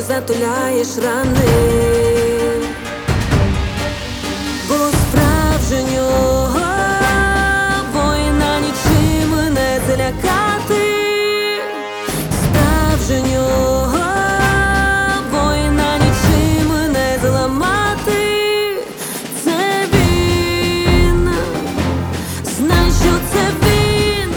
кров'ю затуляєш рани, бо справжнього воїна нічим не злякати, справжнього воїна нічим не зламати. Це він, знай, що це він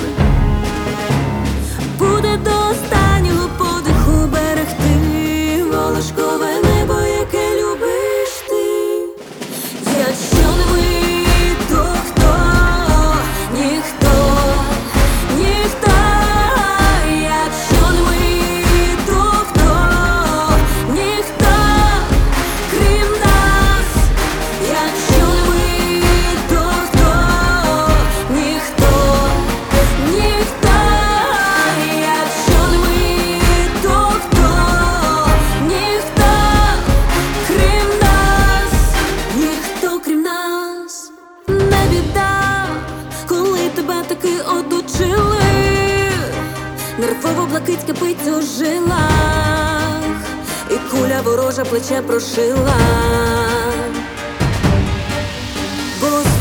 буде до останнього подиху берегти волошкове небо, яке любиш ти. Якщо не ми, то хто? Ніхто, ніхто. Якщо не ми, то хто? Ніхто, крім нас. Якщо не ми, то хто? Ніхто, ніхто. Якщо не ми, то хто? Ніхто, крім нас. Ніхто, крім нас. Не біда, коли тебе таки одучили. Нервово блакить кипить у жилах, і куля ворожа плече прошила. Бо